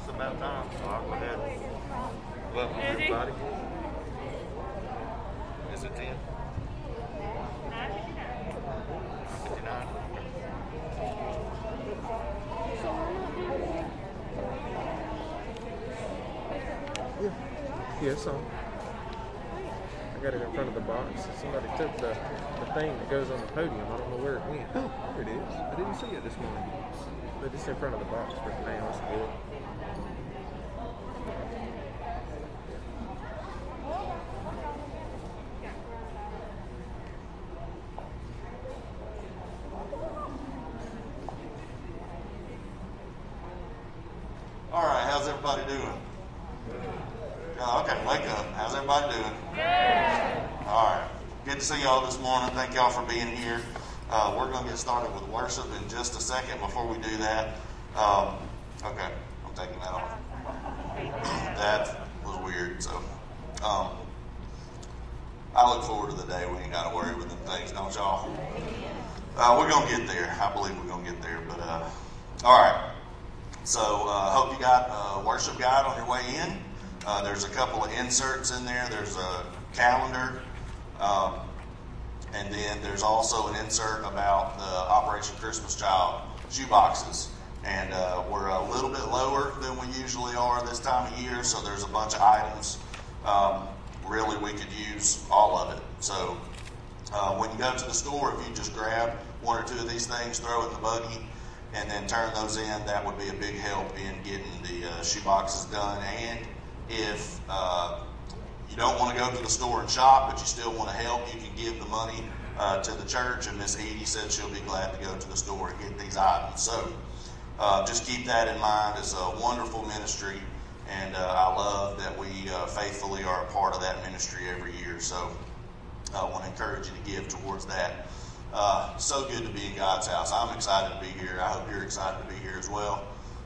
about time, so I'll go ahead and welcome everybody. Is it 10? 59. Yeah, it's on. I got it in front of the box. Somebody took the thing that goes on the podium. I don't know where it went. Oh, there it is. I didn't see it this morning. But it's in front of the box for now. It's good. All right, how's everybody doing? Okay, wake up. How's everybody doing? All right, good to see y'all this morning. Thank y'all for being here. We're going to get started with worship in just a second. Before we do that, okay, I'm taking that off. That was weird. So, I look forward to the day we ain't got to worry with them things, don't y'all? We're going to get there. I believe we're going to get there. But all right. So, hope you got a worship guide on your way in. There's a couple of inserts in there. There's a calendar. And then there's also an insert about the Operation Christmas Child shoeboxes. And we're a little bit lower than we usually are this time of year, so there's a bunch of items. Really, we could use all of it. So when you go to the store, if you just grab one or two of these things, throw it in the buggy, and then turn those in, that would be a big help in getting the shoeboxes done. And if you don't want to go to the store and shop, but you still want to help, you can give the money to the church, and Miss Edie said she'll be glad to go to the store and get these items. So just keep that in mind. It's a wonderful ministry, and I love that we faithfully are a part of that ministry every year. So I want to encourage you to give towards that. So good to be in God's house. I'm excited to be here. I hope you're excited to be here as well.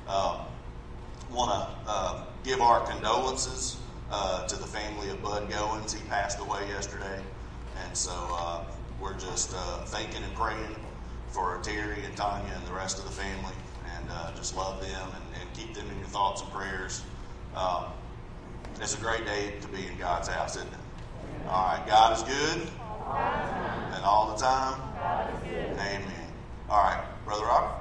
Want to give our condolences to the family of Bud Goins. He passed away yesterday, and so we're just thinking and praying for Terry and Tanya and the rest of the family, and just love them and keep them in your thoughts and prayers. It's a great day to be in God's house, isn't it? All right, God is good, and all the time. Amen. All right, Brother Robert.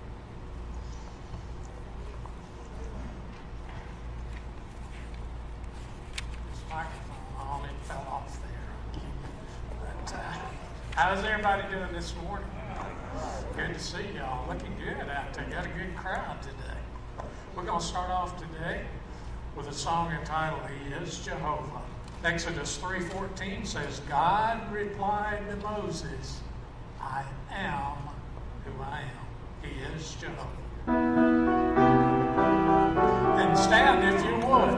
Microphone, it fell off there. But how's everybody doing this morning? Good to see y'all. Looking good out there. Got a good crowd today. We're going to start off today with a song entitled "He is Jehovah." Exodus 3:14 says, God replied to Moses, I am who I am. He is Jehovah. And stand if you would.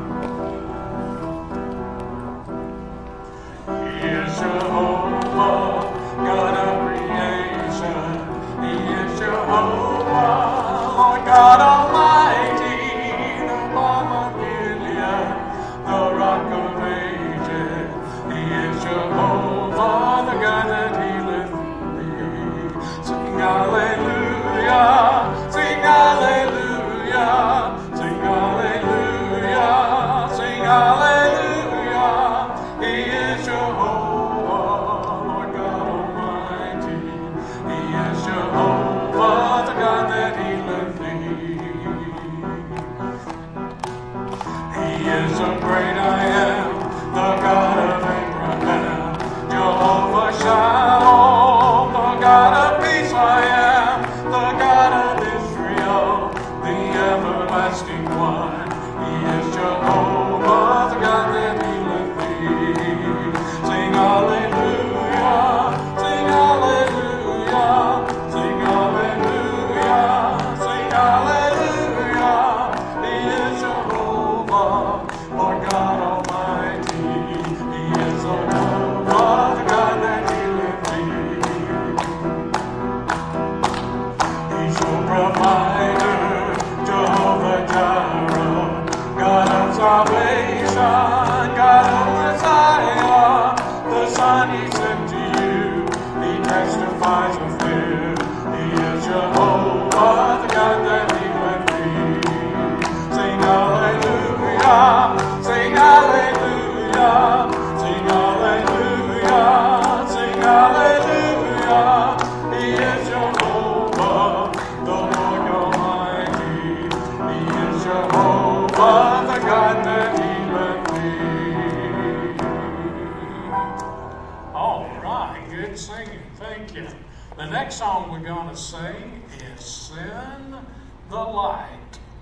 He is Jehovah, God of creation. He is Jehovah, Lord God Almighty, the balm of Gilead, the rock of ages. He is Jehovah, the God that healeth thee. Sing hallelujah, sing hallelujah, sing hallelujah, sing hallelujah. He is Jehovah, Lord God Almighty. He is Jehovah, the God that healeth thee. He is a great I am, the God of Abraham, Jehovah Shalom, the God of peace I am, the God of Israel, the everlasting one. He is Jehovah, the God that healeth thee. Sing hallelujah, sing hallelujah, sing hallelujah, sing hallelujah. He is Jehovah, Lord God next song we're going to sing is Send the Light.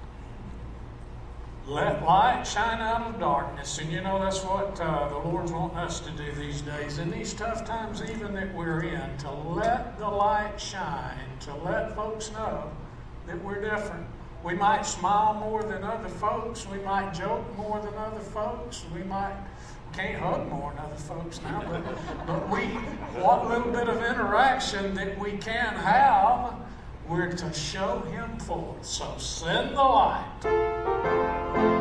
Let light shine out of darkness. And you know, that's what the Lord's wanting us to do these days. In these tough times even that we're in, to let the light shine, to let folks know that we're different. We might smile more than other folks. We might joke more than other folks. We can't hug more than other folks now. But what little bit of interaction that we can have, we're to show Him forth. So send the light.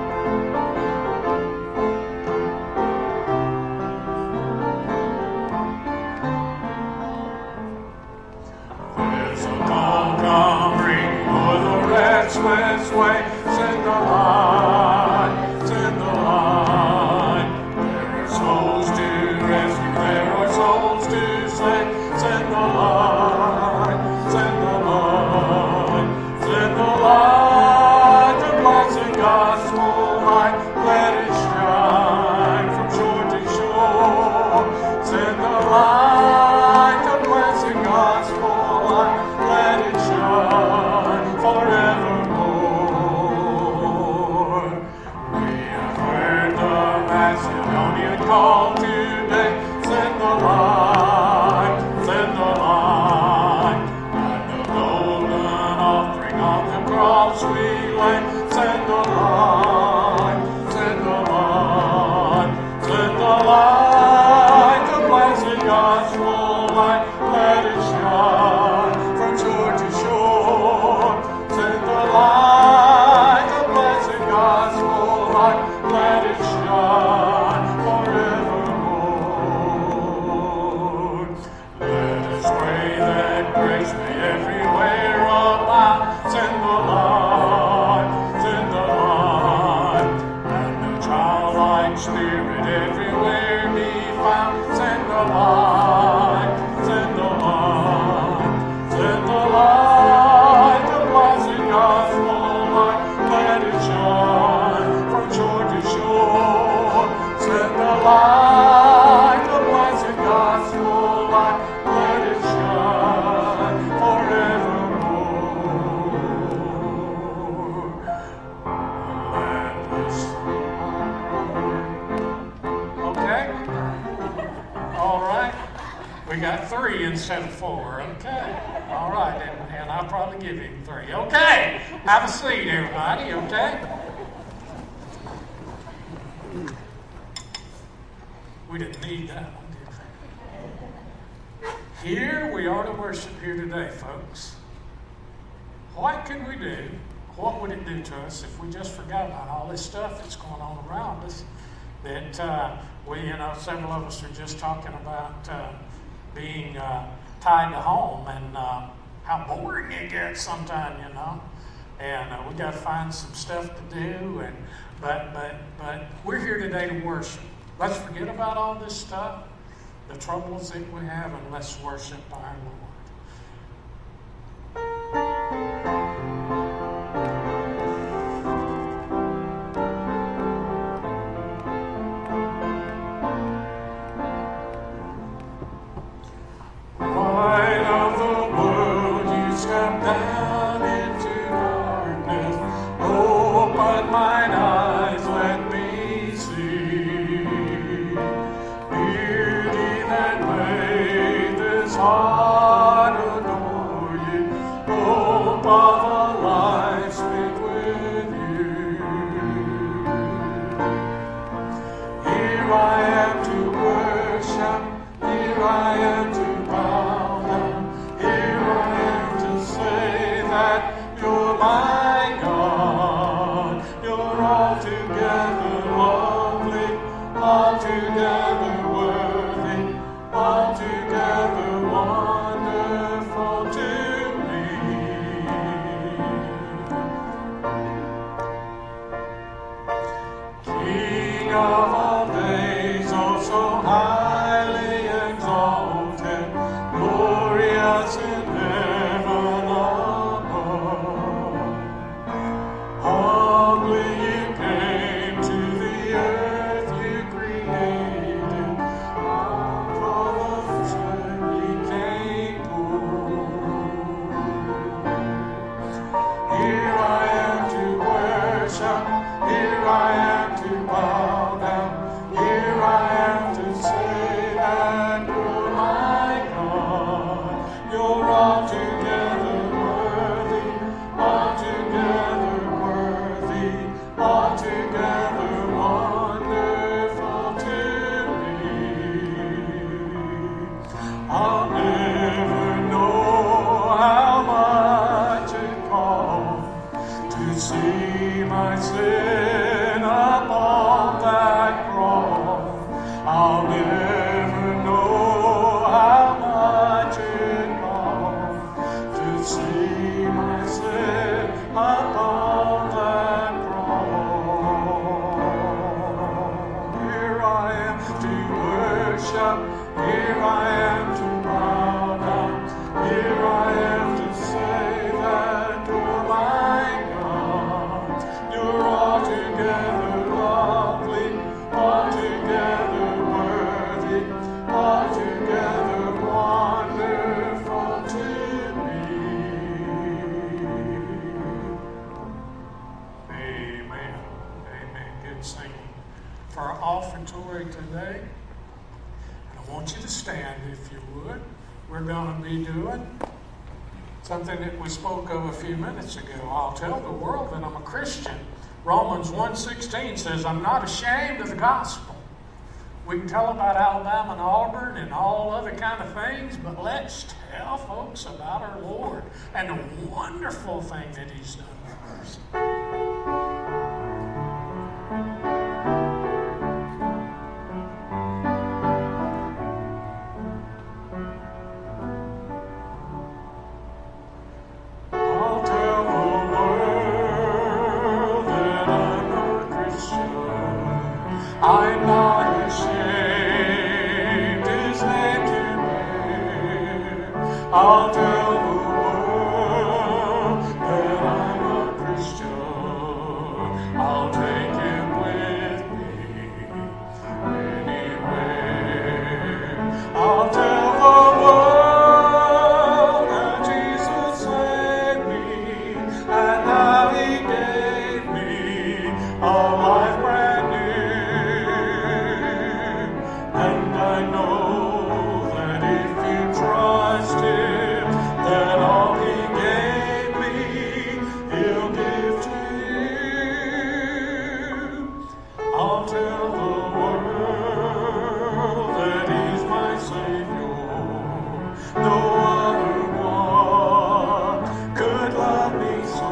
West way, send the light, send the light. There are souls to rescue, there are souls to save. Send the light, send the light, send the light. The blessed gospel light, let it shine from shore to shore. Send the light, the blessed gospel light, let it shine forever. Call today, send the light, send the light. And the golden offering of the cross we lay. Send the light, send the light, send the light. The blessed gospel light, let it shine from shore to shore. Send the light, the blessed gospel light, let it shine. Grace may everywhere abound. Send the light, send the light. And the childlike spirit everywhere be found. Send the light, send the light, send the light. The blessed gospel light, let it shine from shore to shore. Send the light, the blessed gospel light, let it shine forevermore. Okay? All right. We got 3 instead of 4. Okay. All right. And I'll probably give him 3. Okay. Have a seat, everybody. Okay? We didn't need that one, did we? Here we are to worship here today, folks. What could we do? What would it do to us if we just forgot about all this stuff that's going on around us? That several of us are just talking about being tied to home and how boring it gets sometimes, you know. And we got to find some stuff to do. But we're here today to worship. Let's forget about all this stuff, the troubles that we have, and let's worship our Lord. King of all days, oh so highly exalted, see my sin upon that cross. I'll never know how much it cost to see my sin upon that cross. Here I am to worship, here I am to bow down, here I am to say that you're my God. You're altogether lovely, altogether worthy, altogether wonderful to me. Amen. Amen. Good singing. For our offertory today, I want you to stand if you would. We're going to be doing something that we spoke of a few minutes ago. I'll tell the world that I'm a Christian. Romans 1:16 says, I'm not ashamed of the gospel. We can tell about Alabama and Auburn and all other kind of things, but let's tell folks about our Lord and the wonderful thing that He's done for us. I'll tell the world that I'm a Christian. I'm not ashamed His name to bear. I'll tell the world that I'm a Christian. I'll take Him with me anywhere. I'll tell the world that Jesus saved me and how He gave me a life brand new. And I know that if you trust Him, that all He gave me, He'll give to you. I'll tell the world that He's my Savior. No other one could love me so.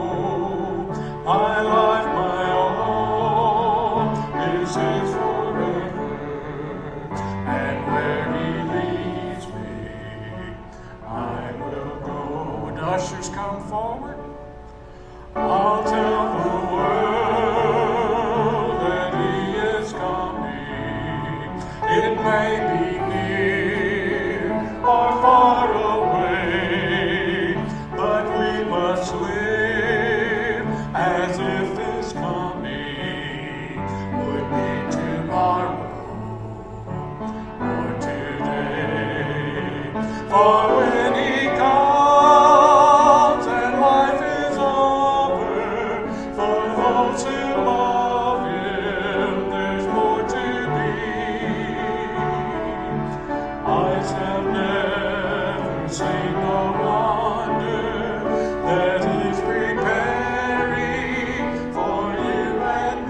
My life, my all, is His forever. And where He leads me, I will go. Would ushers come forward? I'll tell the world that He is coming. It may be near or far away, but we must live as if this coming would be tomorrow or today. For when He comes and life is over, for those who love Him, there's more to be. Eyes have never seen the wonder that He's preparing for you and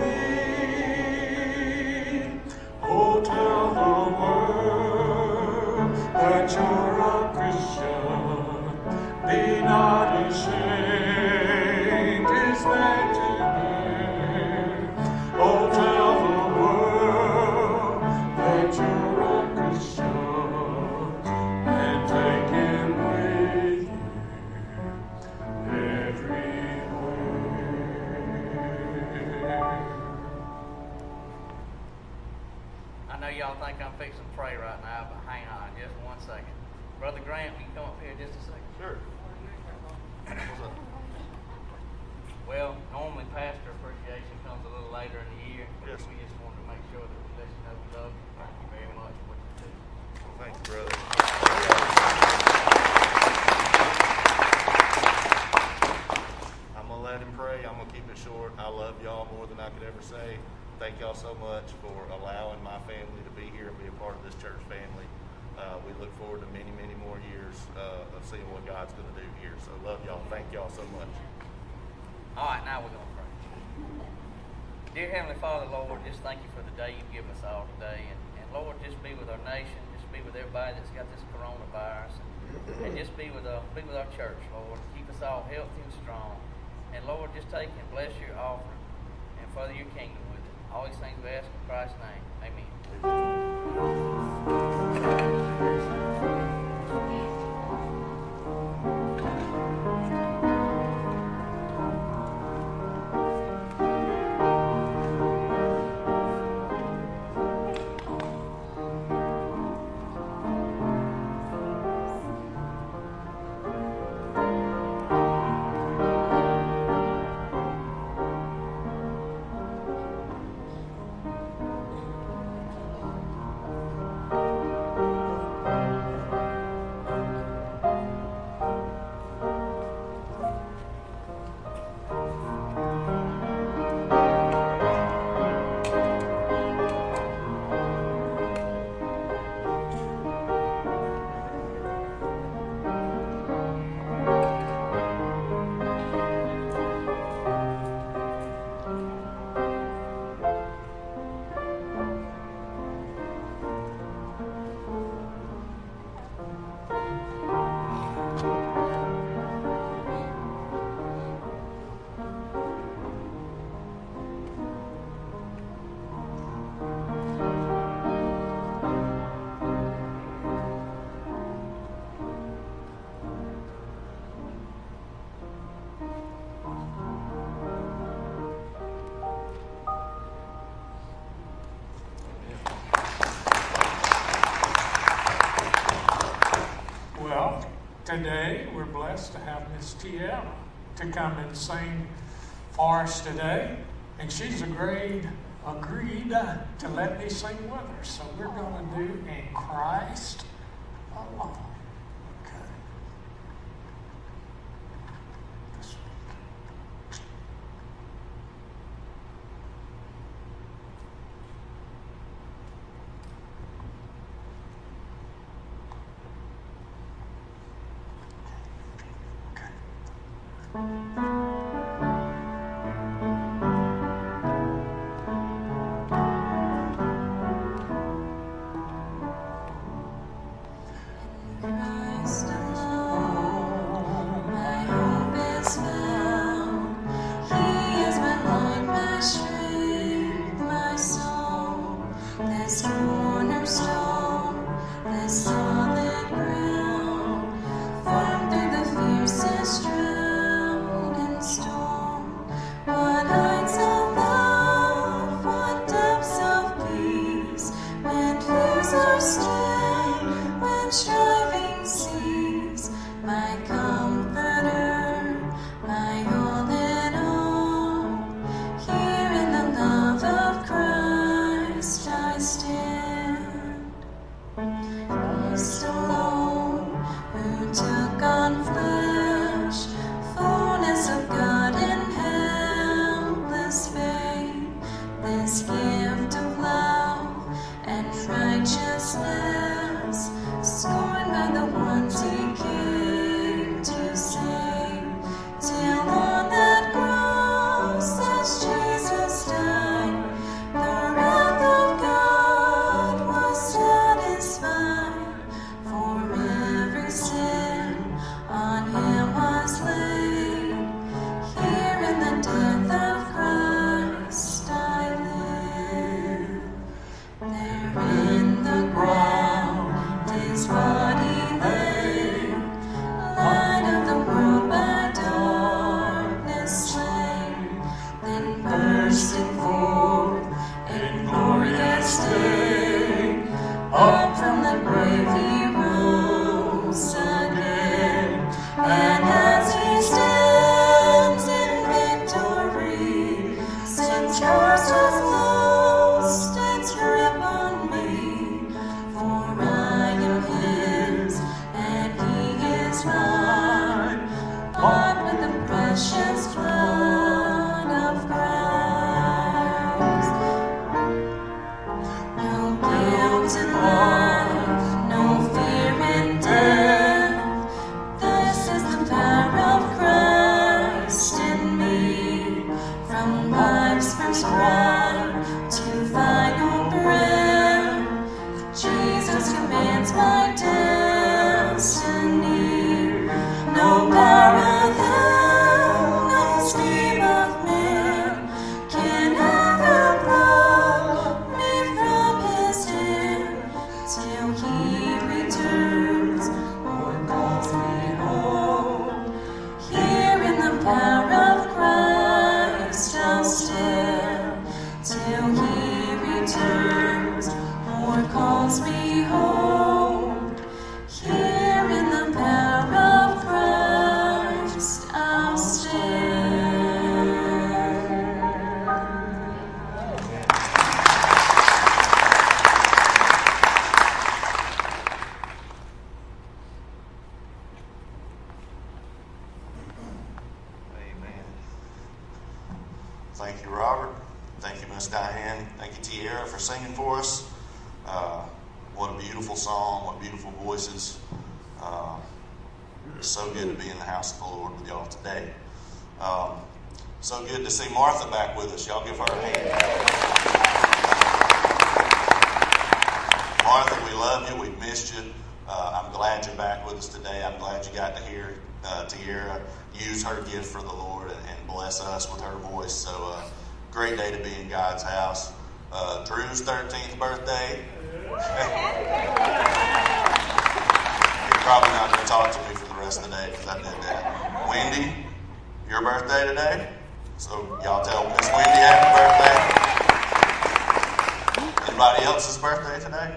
me. Oh, tell the world that you're a Christian. Be not ashamed, His name to bear. Oh, tell the world that you're a Christian and take Him with you everywhere. I know y'all think I'm fixing to pray right now, but hang on just 1 second. Brother Grant, will you come up here just a second? Sure. Well, normally pastor appreciation comes a little later in the year. Yes. We just wanted to make sure that we let you know we love you. Thank you very much for what you do. Thank you, brother. I'm going to let him pray. I'm going to keep it short. I love y'all more than I could ever say. Thank y'all so much for allowing my family to be here and be a part of this church family. We look forward to many, many more years of seeing what God's going to do here. So love y'all. Thank y'all so much. All right, now we're going to pray. Dear Heavenly Father, Lord, just thank you for the day you've given us all today. And Lord, just be with our nation. Just be with everybody that's got this coronavirus. And just be with our church, Lord. Keep us all healthy and strong. And Lord, just take and bless your offering and further your kingdom with it. All these things we ask in Christ's name. Amen. Well, today we're blessed to have Miss Tiara to come and sing for us today. And she's agreed to let me sing with her. So we're going to do In Christ Alone. Okay. This week. Christ alone, my hope is found. He is my Lord, my strength, my soul. This cornerstone, this solid ground, firm through the fiercest drought Thank you, Robert. Thank you, Miss Diane. Thank you, Tiara, for singing for us. What a beautiful song. What beautiful voices. It's so good to be in the house of the Lord with y'all today. So good to see Martha back with us. Y'all give her a hand. Martha, we love you. We've missed you. I'm glad you're back with us today. I'm glad you got to hear Tiara use her gift for the Lord and bless us with her voice. So great day to be in God's house. Drew's 13th birthday. You're probably not going to talk to me for the rest of the day because I did that. Wendy, your birthday today. So y'all tell Miss Wendy happy birthday. Anybody else's birthday today?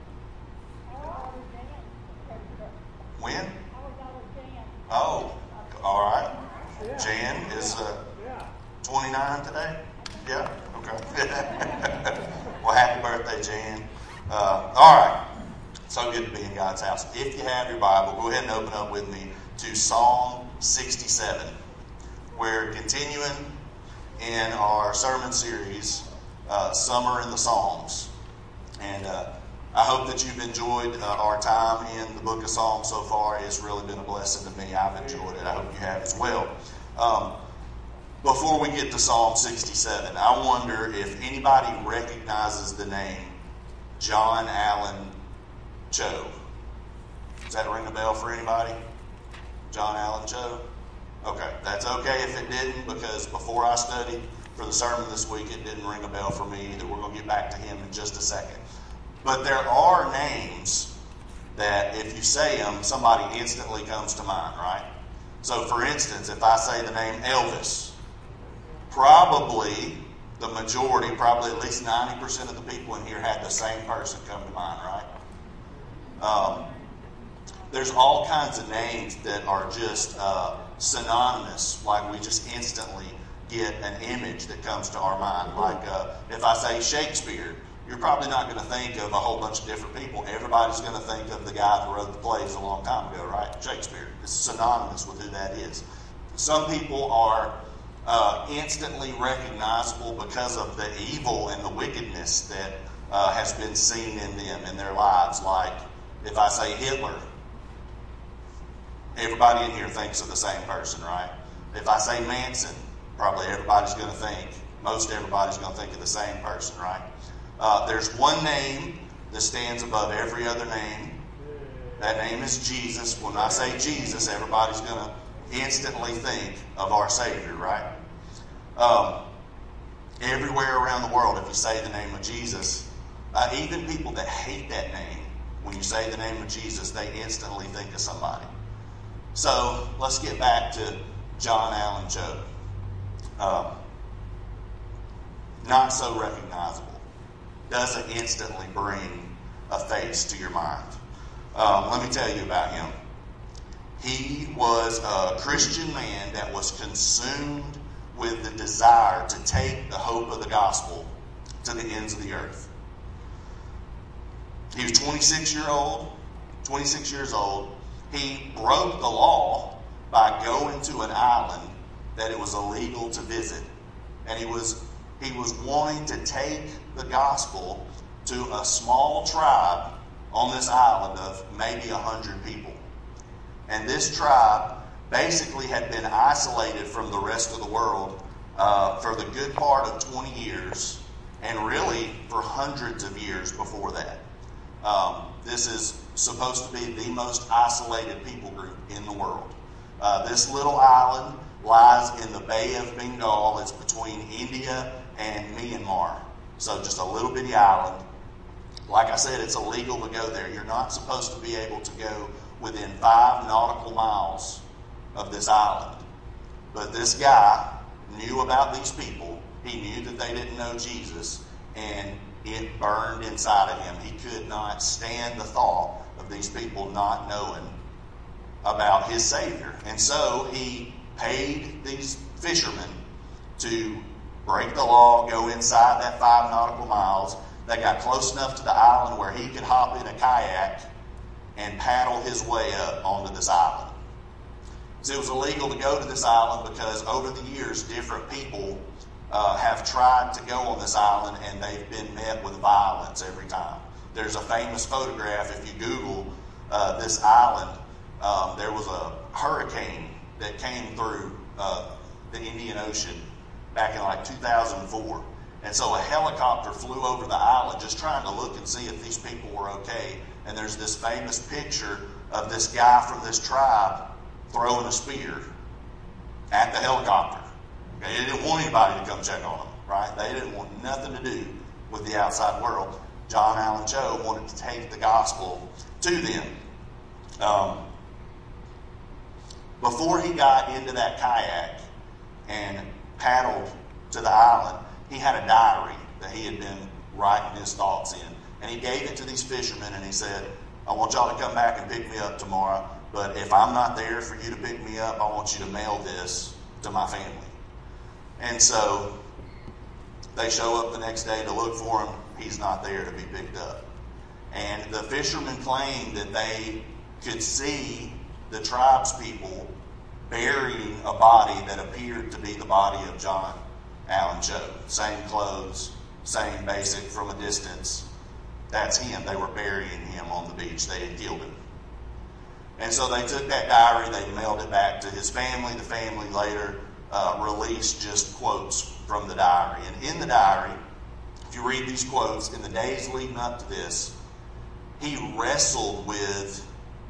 When? Oh, all right. Jan is 29 today? Yeah? Okay. Well, happy birthday, Jan. All right. So good to be in God's house. If you have your Bible, go ahead and open up with me to Psalm 67. We're continuing in our sermon series, Summer in the Psalms. And I hope that you've enjoyed our time in the book of Psalms so far. It's really been a blessing to me. I've enjoyed it. I hope you have as well. Before we get to Psalm 67, I wonder if anybody recognizes the name John Allen Cho. Does that ring a bell for anybody? John Allen Cho? Okay, that's okay if it didn't, because before I studied for the sermon this week, it didn't ring a bell for me either. We're going to get back to him in just a second. But there are names that if you say them, somebody instantly comes to mind, right? So for instance, if I say the name Elvis, probably the majority, probably at least 90% of the people in here had the same person come to mind, right? There's all kinds of names that are just synonymous, like we just instantly get an image that comes to our mind. Like if I say Shakespeare, you're probably not going to think of a whole bunch of different people. Everybody's going to think of the guy that wrote the plays a long time ago, right? Shakespeare. It's synonymous with who that is. Some people are instantly recognizable because of the evil and the wickedness that has been seen in them in their lives. Like if I say Hitler, everybody in here thinks of the same person, right? If I say Manson, probably most everybody's going to think of the same person, right? There's one name that stands above every other name. That name is Jesus. When I say Jesus, everybody's going to instantly think of our Savior, right? Everywhere around the world, if you say the name of Jesus, even people that hate that name, when you say the name of Jesus, they instantly think of somebody. So let's get back to John Allen Cho. Not so recognizable. Doesn't instantly bring a face to your mind. Let me tell you about him. He was a Christian man that was consumed with the desire to take the hope of the gospel to the ends of the earth. He was 26 years old. He broke the law by going to an island that it was illegal to visit. And he was wanting to take the gospel to a small tribe on this island of maybe 100 people. And this tribe basically had been isolated from the rest of the world for the good part of 20 years, and really for hundreds of years before that. This is supposed to be the most isolated people group in the world. This little island lies in the Bay of Bengal. It's between India and Myanmar. So just a little bitty island. Like I said, it's illegal to go there. You're not supposed to be able to go within 5 nautical miles of this island. But this guy knew about these people. He knew that they didn't know Jesus, and it burned inside of him. He could not stand the thought of these people not knowing about his Savior. And so he paid these fishermen to break the law, go inside that 5 nautical miles. They got close enough to the island where he could hop in a kayak and paddle his way up onto this island. So it was illegal to go to this island because over the years, different people have tried to go on this island, and they've been met with violence every time. There's a famous photograph, if you Google this island, there was a hurricane that came through the Indian Ocean back in like 2004. And so a helicopter flew over the island just trying to look and see if these people were okay. And there's this famous picture of this guy from this tribe throwing a spear at the helicopter. Okay, they didn't want anybody to come check on them, right? They didn't want nothing to do with the outside world. John Allen Cho wanted to take the gospel to them. Before he got into that kayak and paddled to the island, he had a diary that he had been writing his thoughts in. And he gave it to these fishermen, and he said, I want y'all to come back and pick me up tomorrow, but if I'm not there for you to pick me up, I want you to mail this to my family. And so they show up the next day to look for him. He's not there to be picked up. And the fishermen claimed that they could see the tribes people burying a body that appeared to be the body of John Allen Cho. Same clothes, same basic from a distance. That's him. They were burying him on the beach. They had killed him. And so they took that diary, they mailed it back to his family. The family later released just quotes from the diary. And in the diary, if you read these quotes, in the days leading up to this, he wrestled with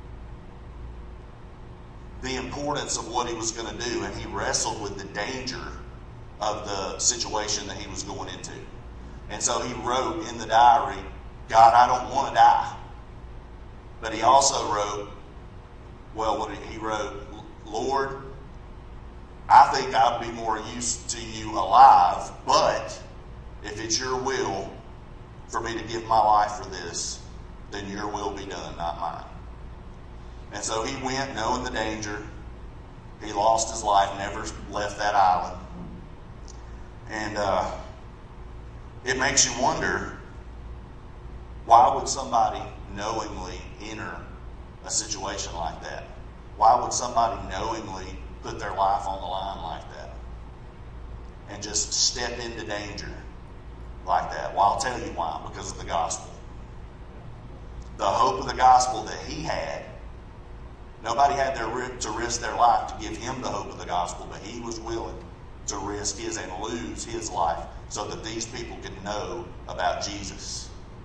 the importance of what he was going to do, and he wrestled with the danger of the situation that he was going into. And so he wrote in the diary, God, I don't want to die. But he also wrote, he wrote, Lord, I think I'd be more used to you alive, but if it's your will for me to give my life for this, then your will be done, not mine. And so he went knowing the danger. He lost his life, never left that island. And it makes you wonder, why would somebody knowingly enter a situation like that? Why would somebody knowingly put their life on the line like that? And just step into danger like that? Well, I'll tell you why. Because of the gospel. The hope of the gospel that he had. Nobody had to risk their life to give him the hope of the gospel, but he was willing to risk his and lose his life so that these people could know about Jesus.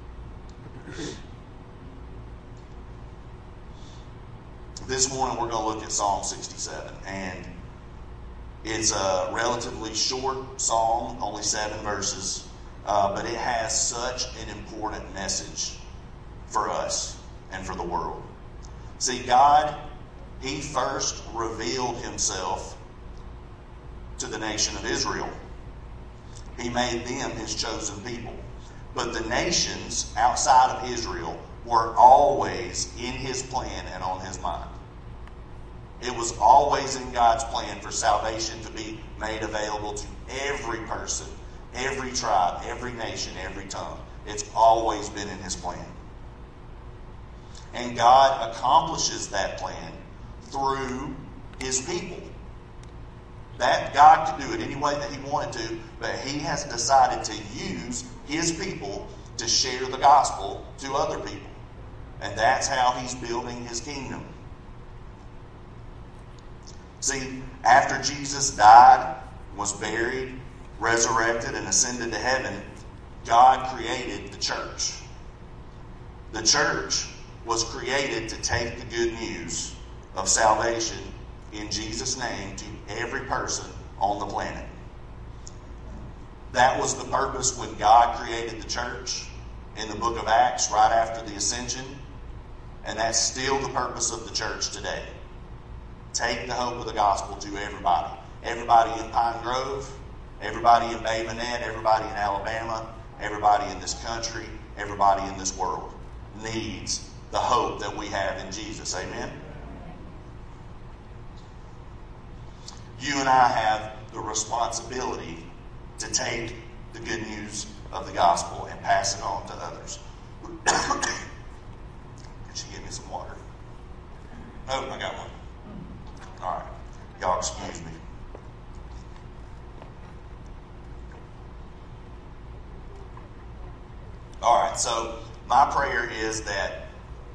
This morning we're going to look at Psalm 67, and it's a relatively short psalm, only 7 verses, but it has such an important message for us and for the world. See, God, he first revealed himself to the nation of Israel. He made them his chosen people. But the nations outside of Israel were always in his plan and on his mind. It was always in God's plan for salvation to be made available to every person, every tribe, every nation, every tongue. It's always been in his plan. And God accomplishes that plan through his people. That God could do it any way that he wanted to, but he has decided to use his people to share the gospel to other people. And that's how he's building his kingdom. See, after Jesus died, was buried, resurrected, and ascended to heaven, God created the church. The church was created to take the good news of salvation in Jesus' name to every person on the planet. That was the purpose when God created the church in the book of Acts right after the ascension. And that's still the purpose of the church today. Take the hope of the gospel to everybody. Everybody in Pine Grove, everybody in Bay Minette, everybody in Alabama, everybody in this country, everybody in this world needs the hope that we have in Jesus. Amen? You and I have the responsibility to take the good news of the gospel and pass it on to others. Could you give me some water? Oh, I got one. All right. Y'all excuse me. All right, so my prayer is that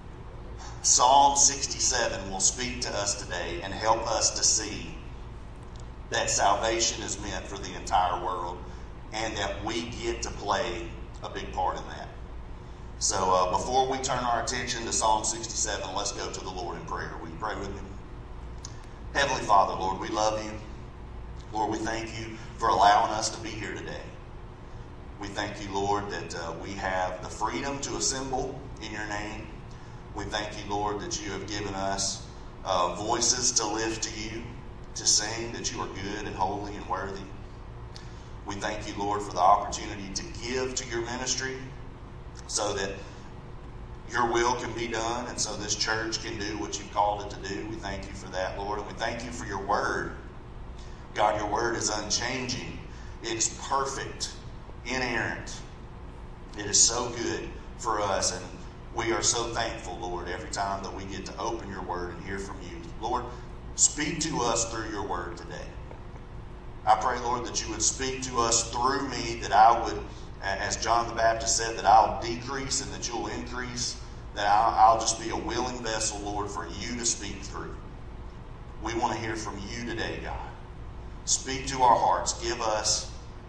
Psalm 67 will speak to us today and help us to see that salvation is meant for the entire world and that we get to play a big part in that. So before we turn our attention to Psalm 67, let's go to the Lord in prayer. Will you pray with me? Heavenly Father, Lord, we love you. Lord, we thank you for allowing us to be here today. We thank you, Lord, that we have the freedom to assemble in your name. We thank you, Lord, that you have given us voices to lift to you, to sing that you are good and holy and worthy. We thank you, Lord, for the opportunity to give to your ministry so that your will can be done and so this church can do what you've called it to do. We thank you for that, Lord, and we thank you for your word. God, your word is unchanging. It is perfect, inerrant. It is so good for us, and we are so thankful, Lord, every time that we get to open your word and hear from you. Lord, speak to us through your word today. I pray, Lord, that you would speak to us through me, that I would, as John the Baptist said, that I'll decrease and that you'll increase, that I'll just be a willing vessel, Lord, for you to speak through. We want to hear from you today, God. Speak to our hearts. Give us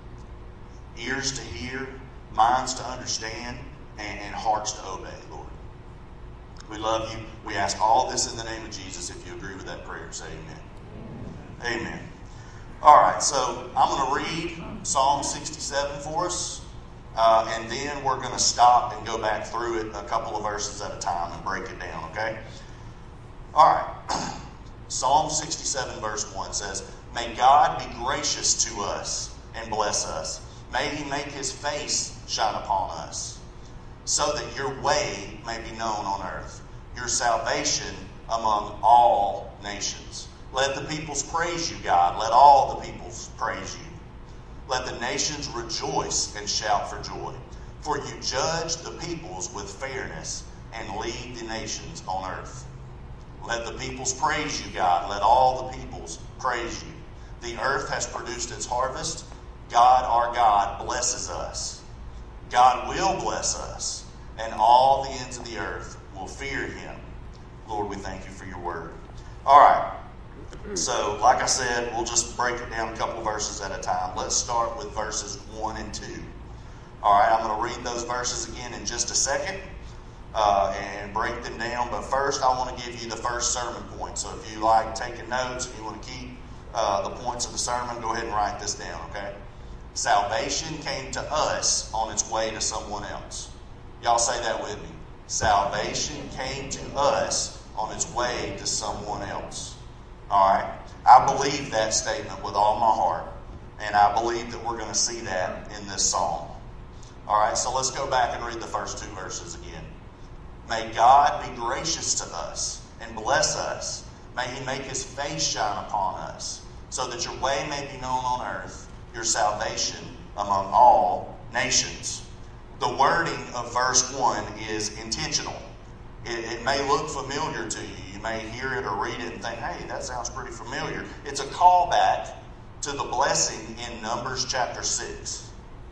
ears to hear, minds to understand, and hearts to obey, Lord. We love you. We ask all this in the name of Jesus. If you agree with that prayer, say amen. Amen. All right, so I'm going to read Psalm 67 for us, and then we're going to stop and go back through it a couple of verses at a time and break it down, okay? All right. Psalm 67 verse 1 says, "May God be gracious to us and bless us. May he make his face shine upon us, so that your way may be known on earth, your salvation among all nations. Let the peoples praise you, God. Let all the peoples praise you. Let the nations rejoice and shout for joy. For you judge the peoples with fairness and lead the nations on earth. Let the peoples praise you, God. Let all the peoples praise you. The earth has produced its harvest. God, our God, blesses us. God will bless us, and all the ends of the earth will fear him." Lord, we thank you for your word. All right. So, like I said, we'll just break it down a couple of verses at a time. Let's start with verses 1 and 2. All right, I'm going to read those verses again in just a second and break them down. But first, I want to give you the first sermon point. So if you like taking notes, if you want to keep the points of the sermon, go ahead and write this down, okay? Salvation came to us on its way to someone else. Y'all say that with me. Salvation came to us on its way to someone else. All right? I believe that statement with all my heart, and I believe that we're going to see that in this psalm. All right, so let's go back and read the first two verses again. May God be gracious to us and bless us. May he make his face shine upon us, so that your way may be known on earth, your salvation among all nations. The wording of verse 1 is intentional. It may look familiar to you. You may hear it or read it and think, hey, that sounds pretty familiar. It's a callback to the blessing in Numbers chapter 6,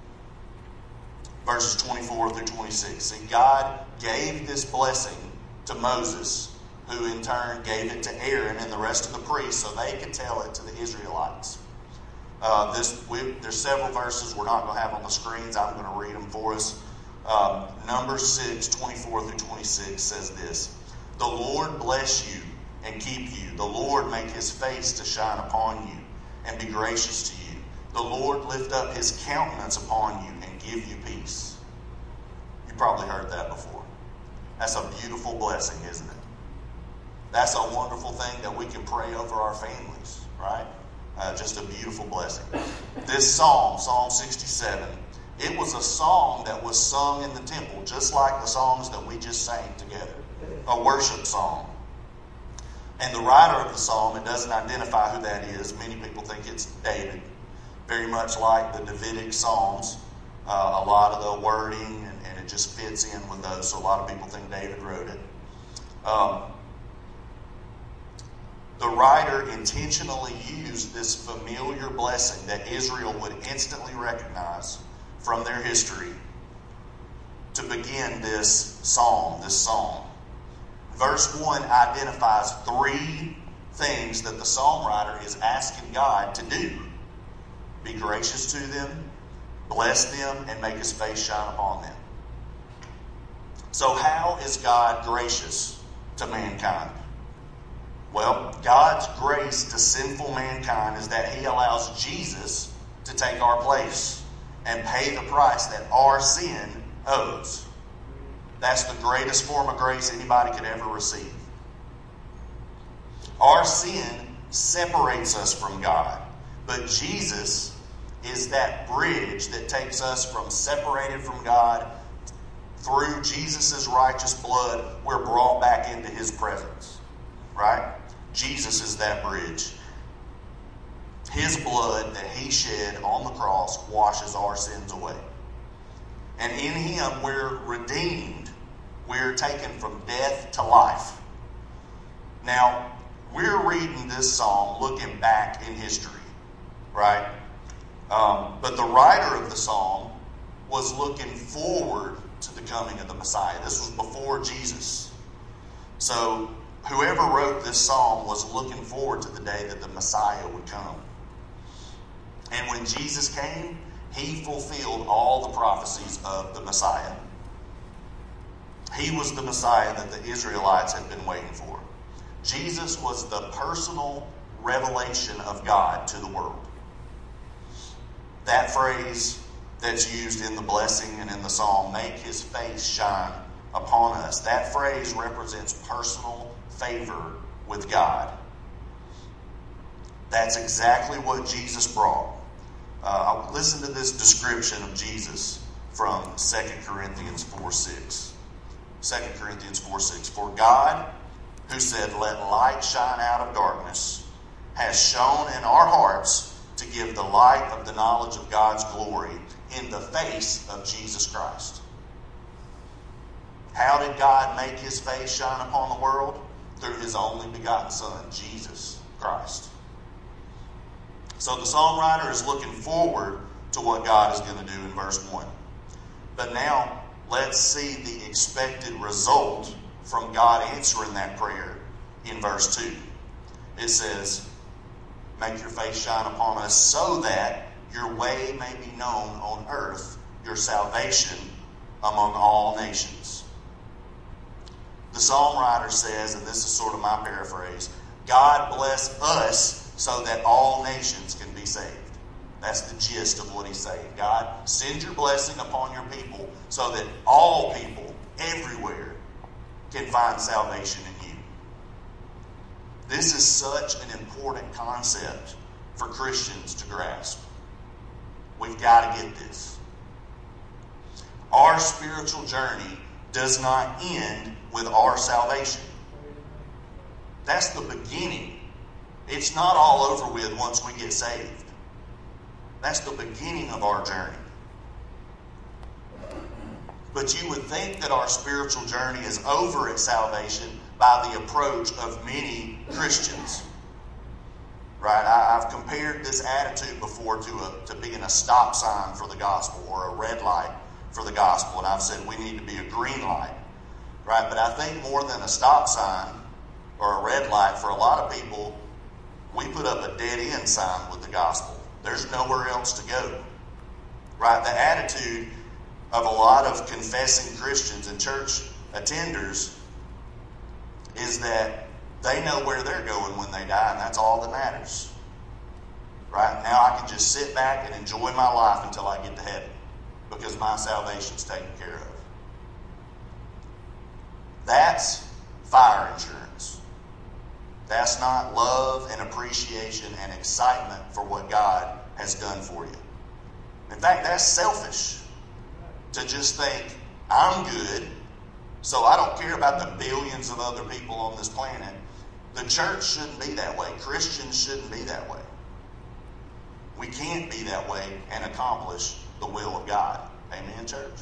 verses 24 through 26. See, God gave this blessing to Moses, who in turn gave it to Aaron and the rest of the priests so they could tell it to the Israelites. There's several verses we're not going to have on the screens. I'm going to read them for us. Numbers 6, 24 through 26 says this: "The Lord bless you and keep you. The Lord make his face to shine upon you and be gracious to you. The Lord lift up his countenance upon you and give you peace." You probably heard that before. That's a beautiful blessing, isn't it? That's a wonderful thing that we can pray over our families, right? Just a beautiful blessing. This psalm, Psalm 67, it was a song that was sung in the temple, just like the songs that we just sang together. A worship song. And the writer of the psalm, it doesn't identify who that is. Many people think it's David. Very much like the Davidic Psalms. A lot of the wording, and it just fits in with those. So a lot of people think David wrote it. The writer intentionally used this familiar blessing that Israel would instantly recognize from their history to begin this psalm, this song. Verse 1 identifies 3 things that the psalm writer is asking God to do. Be gracious to them, bless them, and make his face shine upon them. So how is God gracious to mankind? Well, God's grace to sinful mankind is that he allows Jesus to take our place and pay the price that our sin owes. That's the greatest form of grace anybody could ever receive. Our sin separates us from God, but Jesus is that bridge that takes us from separated from God. Through Jesus' righteous blood, we're brought back into his presence. Right? Jesus is that bridge. His blood that he shed on the cross washes our sins away. And in him we're redeemed. We're taken from death to life. Now, we're reading this psalm looking back in history. Right? But the writer of the psalm was looking forward to the coming of the Messiah. This was before Jesus. So whoever wrote this psalm was looking forward to the day that the Messiah would come. And when Jesus came, he fulfilled all the prophecies of the Messiah. He was the Messiah that the Israelites had been waiting for. Jesus was the personal revelation of God to the world. That phrase that's used in the blessing and in the psalm, make his face shine upon us. That phrase represents personal favor with God. That's exactly what Jesus brought. Listen to this description of Jesus from 2 Corinthians 4:6. 2 Corinthians 4:6. For God, who said, let light shine out of darkness, has shone in our hearts to give the light of the knowledge of God's glory in the face of Jesus Christ. How did God make his face shine upon the world? Through his only begotten Son, Jesus Christ. So the psalm writer is looking forward to what God is going to do in verse 1. But now, let's see the expected result from God answering that prayer in verse 2. It says, make your face shine upon us so that your way may be known on earth, your salvation among all nations. The psalm writer says, and this is sort of my paraphrase, God bless us so that all nations can be saved. That's the gist of what he's saying. God, send your blessing upon your people so that all people everywhere can find salvation in you. This is such an important concept for Christians to grasp. We've got to get this. Our spiritual journey does not end with our salvation. That's the beginning. It's not all over with once we get saved. That's the beginning of our journey. But you would think that our spiritual journey is over at salvation by the approach of many Christians. Right? I've compared this attitude before to being a stop sign for the gospel or a red light for the gospel. And I've said we need to be a green light. Right? But I think more than a stop sign or a red light, for a lot of people, we put up a dead end sign with the gospel. There's nowhere else to go. Right? The attitude of a lot of confessing Christians and church attenders is that they know where they're going when they die, and that's all that matters. Right? Now I can just sit back and enjoy my life until I get to heaven because my salvation's taken care of. That's fire insurance. That's not love and appreciation and excitement for what God has done for you. In fact, that's selfish to just think, I'm good, so I don't care about the billions of other people on this planet. The church shouldn't be that way. Christians shouldn't be that way. We can't be that way and accomplish the will of God. Amen, church?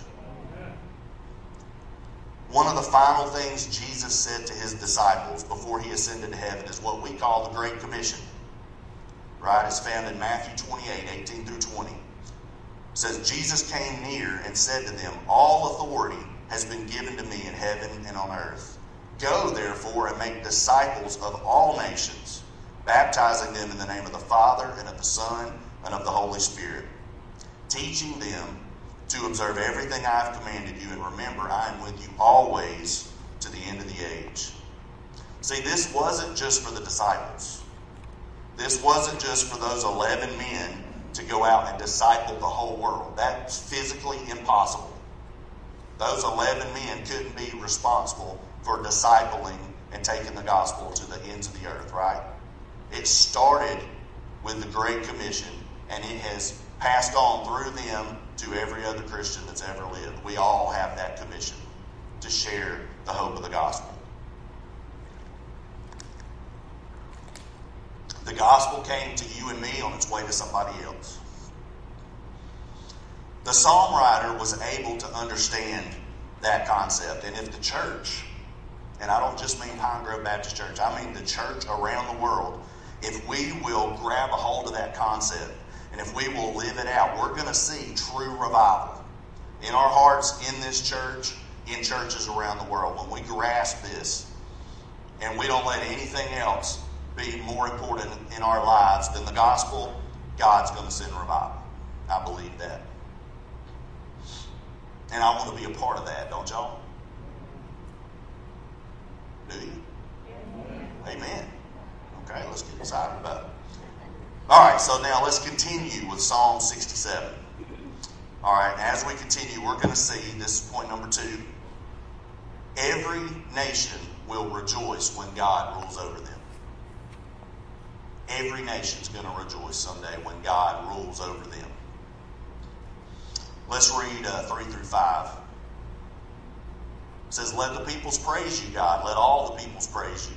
One of the final things Jesus said to his disciples before he ascended to heaven is what we call the Great Commission. Right? It's found in Matthew 28, 18 through 20. says, Jesus came near and said to them, all authority has been given to me in heaven and on earth. Go, therefore, and make disciples of all nations, baptizing them in the name of the Father and of the Son and of the Holy Spirit, teaching them to observe everything I have commanded you. And remember, I am with you always to the end of the age. See, this wasn't just for the disciples. This wasn't just for those 11 men to go out and disciple the whole world. That's physically impossible. Those 11 men couldn't be responsible for discipling and taking the gospel to the ends of the earth, right? It started with the Great Commission, and it has passed on through them to every other Christian that's ever lived. We all have that commission to share the hope of the gospel. The gospel came to you and me on its way to somebody else. The psalm writer was able to understand that concept. And if the church, and I don't just mean Pine Grove Baptist Church, I mean the church around the world, if we will grab a hold of that concept and if we will live it out, we're going to see true revival in our hearts, in this church, in churches around the world. When we grasp this and we don't let anything else be more important in our lives than the gospel, God's going to send revival. I believe that. And I want to be a part of that, don't y'all? Do you? Amen. Okay, let's get excited about it. All right, so now let's continue with Psalm 67. All right, as we continue, we're going to see, this is point number 2. Every nation will rejoice when God rules over them. Every nation's going to rejoice someday when God rules over them. Let's read 3 through 5. It says, let the peoples praise you, God. Let all the peoples praise you.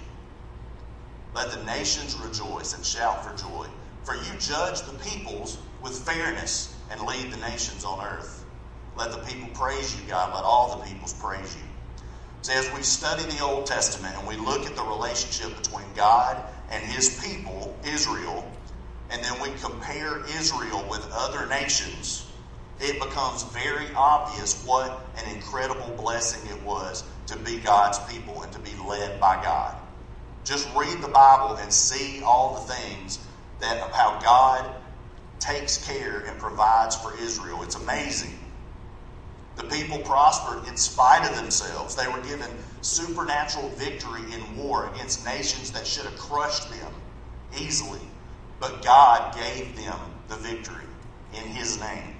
Let the nations rejoice and shout for joy. For you judge the peoples with fairness and lead the nations on earth. Let the people praise you, God. Let all the peoples praise you. So as we study the Old Testament and we look at the relationship between God and his people, Israel, and then we compare Israel with other nations, it becomes very obvious what an incredible blessing it was to be God's people and to be led by God. Just read the Bible and see all the things that of how God takes care and provides for Israel. It's amazing. The people prospered in spite of themselves. They were given supernatural victory in war against nations that should have crushed them easily. But God gave them the victory in his name.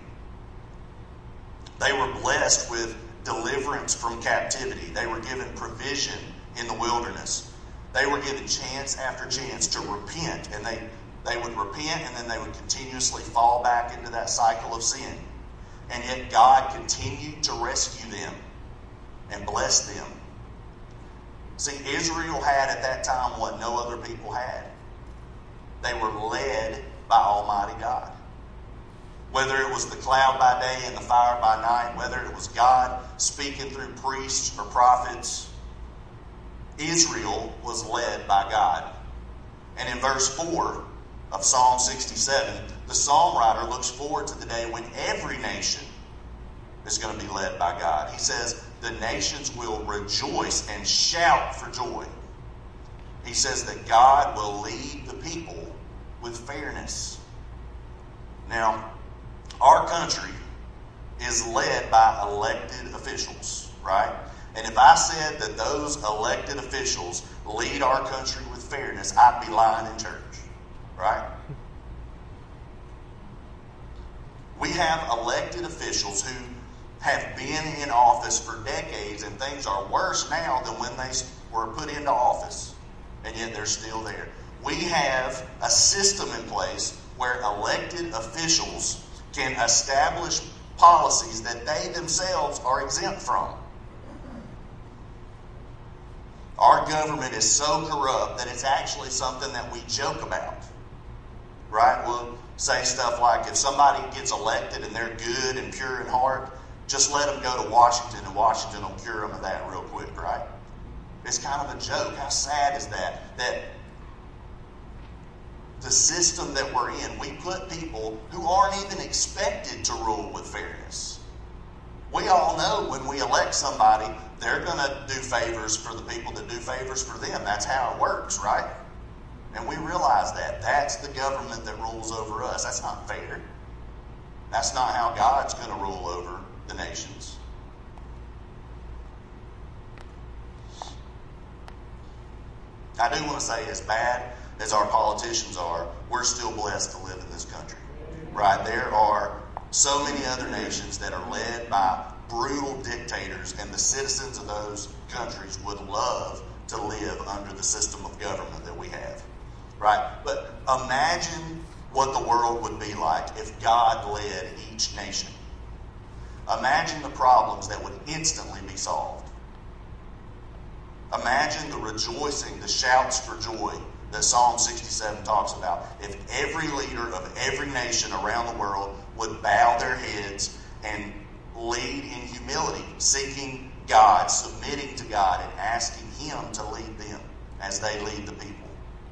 They were blessed with deliverance from captivity. They were given provision in the wilderness. They were given chance after chance to repent, and they would repent and then they would continuously fall back into that cycle of sin. And yet God continued to rescue them and bless them. See, Israel had at that time what no other people had. They were led by Almighty God. Whether it was the cloud by day and the fire by night, whether it was God speaking through priests or prophets, Israel was led by God. And in verse 4 of Psalm 67, the psalm writer looks forward to the day when every nation is going to be led by God. He says, the nations will rejoice and shout for joy. He says that God will lead the people with fairness. Now, our country is led by elected officials, right? And if I said that those elected officials lead our country with fairness, I'd be lying in church, right? We have elected officials who have been in office for decades, and things are worse now than when they were put into office, and yet they're still there. We have a system in place where elected officials can establish policies that they themselves are exempt from. Our government is so corrupt that it's actually something that we joke about, right? We'll say stuff like, if somebody gets elected and they're good and pure in heart, just let them go to Washington and Washington will cure them of that real quick, right? It's kind of a joke. How sad is that? That the system that we're in, we put people who aren't even expected to rule with fairness. We all know when we elect somebody, they're going to do favors for the people that do favors for them. That's how it works, right? And we realize that. That's the government that rules over us. That's not fair. That's not how God's going to rule over the nations. I do want to say, as bad as our politicians are, we're still blessed to live in this country. Right? There are so many other nations that are led by brutal dictators, and the citizens of those countries would love to live under the system of government that we have. Right? But imagine what the world would be like if God led each nation. Imagine the problems that would instantly be solved. Imagine the rejoicing, the shouts for joy that Psalm 67 talks about. If every leader of every nation around the world would bow their heads and lead in humility, seeking God, submitting to God, and asking Him to lead them as they lead the people.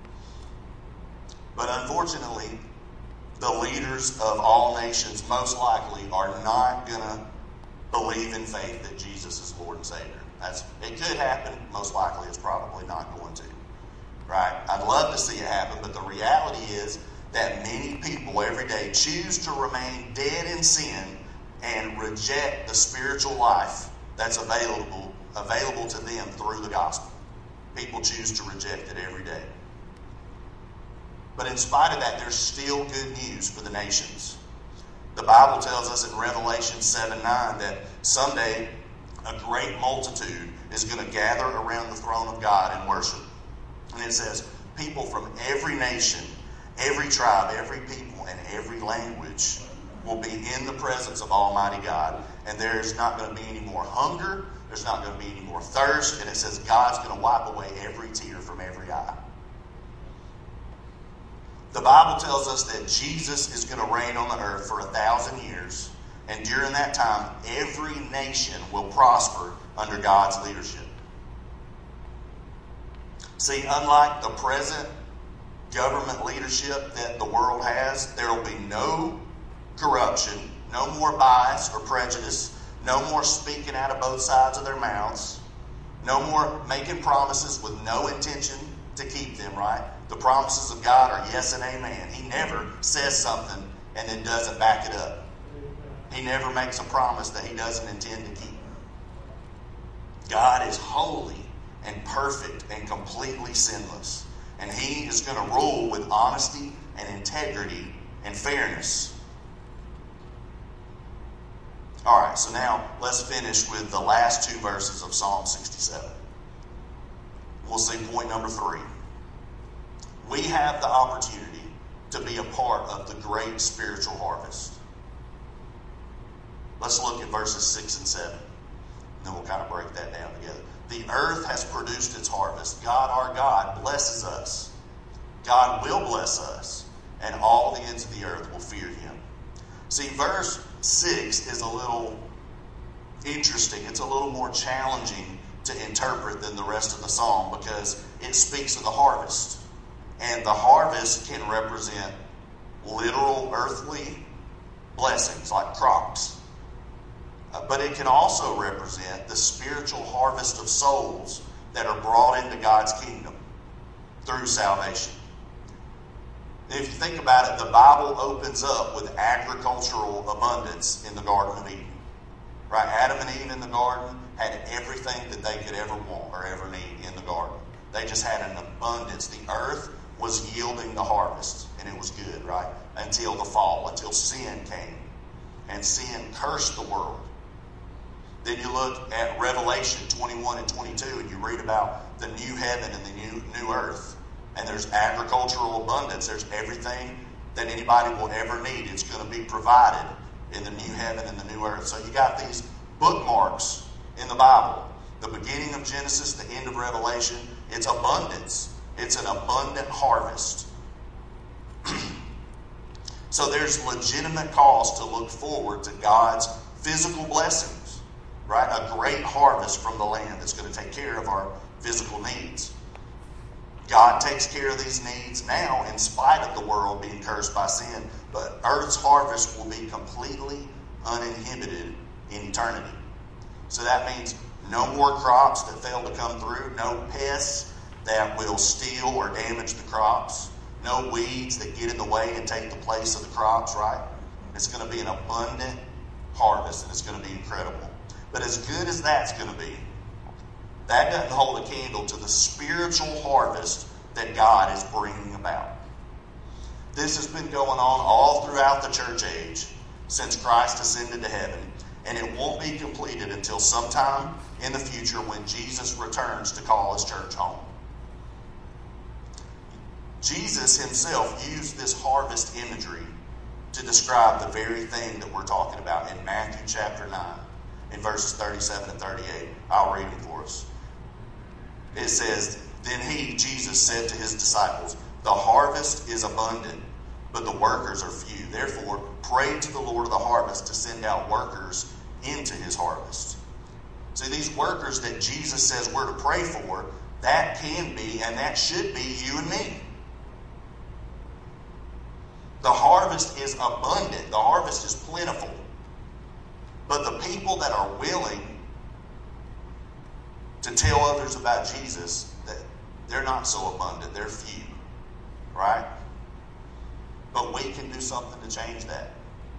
But unfortunately, the leaders of all nations most likely are not going to believe in faith that Jesus is Lord and Savior. It could happen. Most likely it's probably not going to. Right? I'd love to see it happen, but the reality is that many people every day choose to remain dead in sin and reject the spiritual life that's available to them through the gospel. People choose to reject it every day. But in spite of that, there's still good news for the nations. The Bible tells us in Revelation 7:9 that someday a great multitude is going to gather around the throne of God and worship. And it says, people from every nation, every tribe, every people, and every language will be in the presence of Almighty God. And there's not going to be any more hunger. There's not going to be any more thirst. And it says God's going to wipe away every tear from every eye. The Bible tells us that Jesus is going to reign on the earth for 1,000 years. And during that time, every nation will prosper under God's leadership. See, unlike the present government leadership that the world has, there will be no corruption, no more bias or prejudice, no more speaking out of both sides of their mouths, no more making promises with no intention to keep them, right? The promises of God are yes and amen. He never says something and then doesn't back it up. He never makes a promise that He doesn't intend to keep. God is holy and perfect and completely sinless. And He is going to rule with honesty and integrity and fairness. All right, so now let's finish with the last 2 verses of Psalm 67. We'll see point number 3. We have the opportunity to be a part of the great spiritual harvest. Let's look at verses 6 and 7. And then we'll kind of break that down together. The earth has produced its harvest. God, our God, blesses us. God will bless us, and all the ends of the earth will fear Him. See, verse 6 is a little interesting. It's a little more challenging to interpret than the rest of the psalm because it speaks of the harvest. And the harvest can represent literal earthly blessings like crops. But it can also represent the spiritual harvest of souls that are brought into God's kingdom through salvation. If you think about it, the Bible opens up with agricultural abundance in the Garden of Eden. Right? Adam and Eve in the garden had everything that they could ever want or ever need in the garden. They just had an abundance. The earth was yielding the harvest, and it was good, right? Until the fall, until sin came. And sin cursed the world. Then you look at Revelation 21 and 22, and you read about the new heaven and the new earth. And there's agricultural abundance. There's everything that anybody will ever need. It's going to be provided in the new heaven and the new earth. So you got these bookmarks in the Bible. The beginning of Genesis, the end of Revelation. It's abundance. It's an abundant harvest. So there's legitimate cause to look forward to God's physical blessings, right? A great harvest from the land that's going to take care of our physical needs. God takes care of these needs now in spite of the world being cursed by sin, but earth's harvest will be completely uninhibited in eternity. So that means no more crops that fail to come through, no pests that will steal or damage the crops, no weeds that get in the way and take the place of the crops, right? It's going to be an abundant harvest, and it's going to be incredible. But as good as that's going to be, that doesn't hold a candle to the spiritual harvest that God is bringing about. This has been going on all throughout the church age since Christ ascended to heaven, and it won't be completed until sometime in the future when Jesus returns to call his church home. Jesus himself used this harvest imagery to describe the very thing that we're talking about in Matthew chapter 9, in verses 37 and 38. I'll read them for us. It says, "Then he, Jesus, said to his disciples, 'The harvest is abundant, but the workers are few. Therefore, pray to the Lord of the harvest to send out workers into his harvest.'" See, these workers that Jesus says we're to pray for, that can be and that should be you and me. The harvest is abundant. The harvest is plentiful. But the people that are willing to tell others about Jesus, that they're not so abundant. They're few. Right? But we can do something to change that.